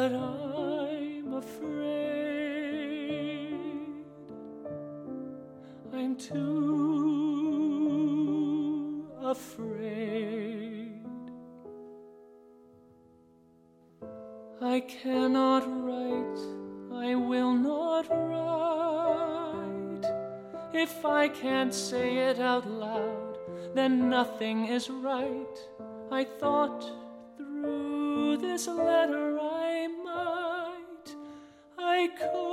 but I'm afraid. I'm too afraid. I cannot write, I will not write. If I can't say it out loud, then nothing is right. I thought through this letter I could